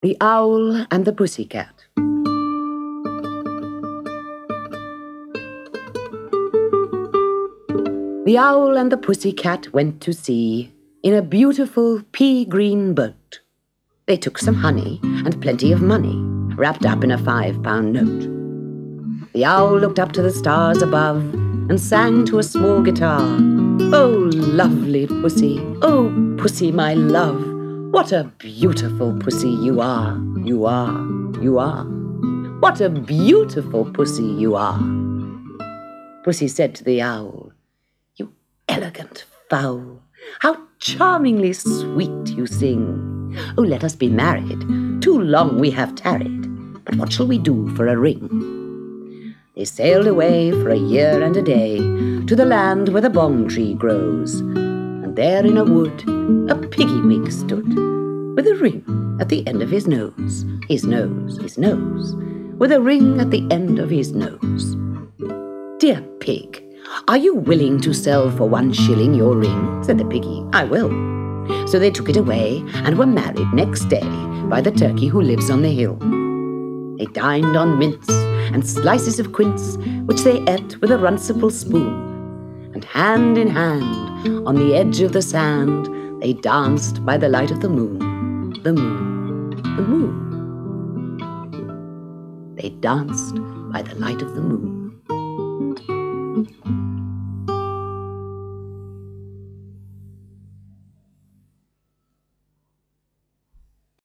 The Owl and the Pussycat. The Owl and the Pussycat went to sea in a beautiful pea-green boat. They took some honey and plenty of money, wrapped up in a 5-pound note. The Owl looked up to the stars above and sang to a small guitar. "Oh, lovely pussy, oh, pussy, my love, what a beautiful pussy you are, you are, you are. What a beautiful pussy you are." Pussy said to the Owl, "You elegant fowl, how charmingly sweet you sing. Oh, let us be married, too long we have tarried, but what shall we do for a ring?" They sailed away for a year and a day to the land where the bong tree grows, and there in a wood a piggy-wig stood, with a ring at the end of his nose, his nose, his nose, with a ring at the end of his nose. "Dear pig, are you willing to sell for 1 shilling your ring?" said the piggy. "I will." So they took it away and were married next day by the turkey who lives on the hill. They dined on mince and slices of quince, which they ate with a runcible spoon, and hand in hand on the edge of the sand they danced by the light of the moon, the moon, the moon. They danced by the light of the moon.